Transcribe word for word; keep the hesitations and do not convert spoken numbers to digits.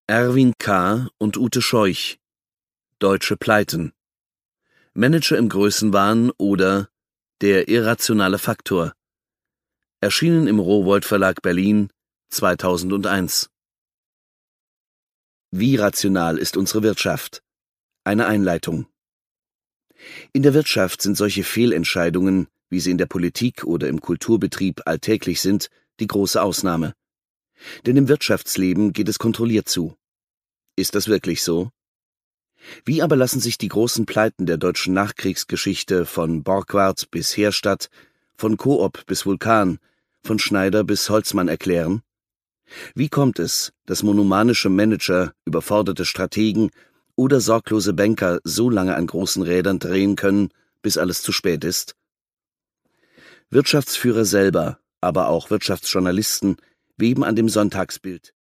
Erwin K. und Ute Scheuch. Deutsche Pleiten. Manager im Größenwahn oder Der irrationale Faktor. Erschienen im Rowohlt Verlag Berlin zweitausendeins. Wie rational ist unsere Wirtschaft? Eine Einleitung. In der Wirtschaft sind solche Fehlentscheidungen, wie sie in der Politik oder im Kulturbetrieb alltäglich sind, die große Ausnahme. Denn im Wirtschaftsleben geht es kontrolliert zu. Ist das wirklich so? Wie aber lassen sich die großen Pleiten der deutschen Nachkriegsgeschichte von Borgward bis Heerstadt, von Coop bis Vulkan, von Schneider bis Holzmann erklären? Wie kommt es, dass monomanische Manager, überforderte Strategen oder sorglose Banker so lange an großen Rädern drehen können, bis alles zu spät ist? Wirtschaftsführer selber, aber auch Wirtschaftsjournalisten weben an dem Sonntagsbild.